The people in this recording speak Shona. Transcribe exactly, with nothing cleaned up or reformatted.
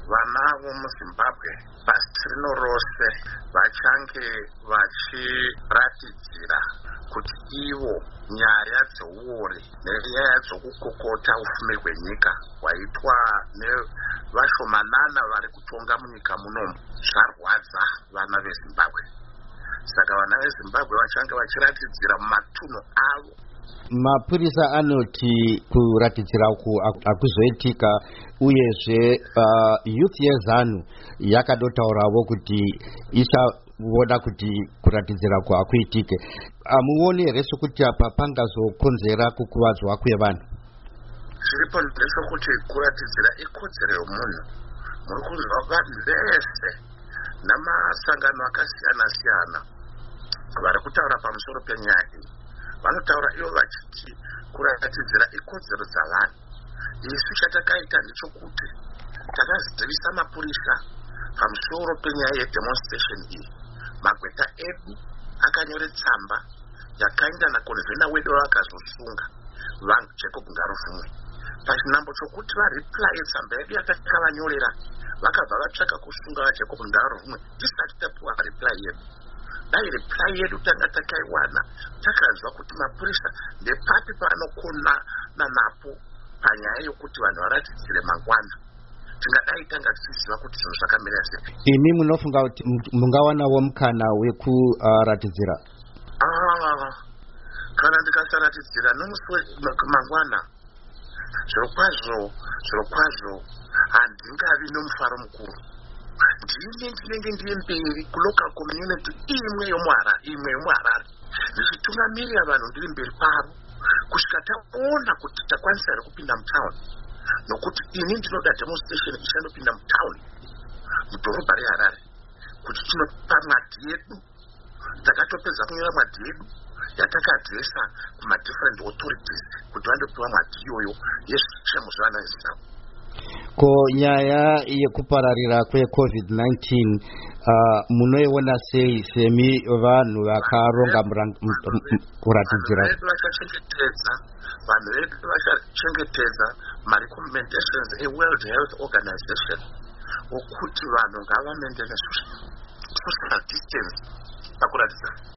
vana vomuzimbabwe pasi rino rose vachange vachiratidzira kuti ivo nyaya dzeuori nenyaya dzokukokota ufumi hwenyika hwaitwa nevashomanana vari kutonga munyika munomu zvarwadza vana vezimbabwe. Saka vana vezimbabwe vachange vachiratidzira mumatunhu avo. Mapurisa anoti kuratidzira uku akuzoitika uyezve uh, youth yezanu yakadotaurawo kuti ichaona kuti kuratidzira uku akuitike. Amuoni here sekuti apa pangazokonzera kukuvadzwa kwevanhu? Zviripo ndezvokuti kuratidzira ikodzero yomunhu. Muri kunzwa vanhu vese namasangano akasiyana siyana vari kutaura pamusoro penyaya iyi. Vanotaura ivo vachiti kuratidzira ikodzero dzavanhu. Isu chatakaita ndechekuti takazivisa mapurisa pamusoro penyaya yedemonstration iyi. Magweta edu akanyore tsamba yakaenda nakonvena wedu vakazosunga vanhu Jacob Ngaruvhumwe. Pachinambo chokuti variplaye tsamba yedu yatakavanyorera vakabva vatsvaka kusunga vaJacob Ngaruvhumwe tisati tapiwa reply yedu. Dai reply yedu tanga takaiwana takazwa kuti mapurisa ndepapi paanokona napo panyaya yokuti vanhu varatidzire mangwana, tingadai tanga tichiziva kuti zvinhu zvakamira sei. Imi munofunga kuti mungawanawo mukana wekuratidzira? Ah, kana ndikasaratidzira nomusi mangwana, zviro kwazvo zviro kwazvo handingavi nomufaro mukuru. Ndine ndinenge ndiri mberi kulocal community imwe yomuHarare imwe yomuHarare ndichitungamirira vanhu ndiri mberi pavo kusvika taona kuti takwanisa here kupinda mutawuni, nokuti ini ndinoda demonstration ichandopinda mutawuni mudhorobha reHarare kuti tinopa mwadhi yedu. Takatopedza kunyora mwadhi yedu yatakadhesa kumadifferent authorities kuti vandopiwa mwadhi iyoyo yezvishamo zvevana veZimbabwe. Ko nyaya yekupararira kwecovid nineteen uh, munoiona sei semi vanhu vakaronga kuratidzira? Vanhu vedu vachachengetedza vanhu vedu vachachengetedza marecommendations eWorld Health Organization okuti vanhu ngavamendene social distance pakuratidza.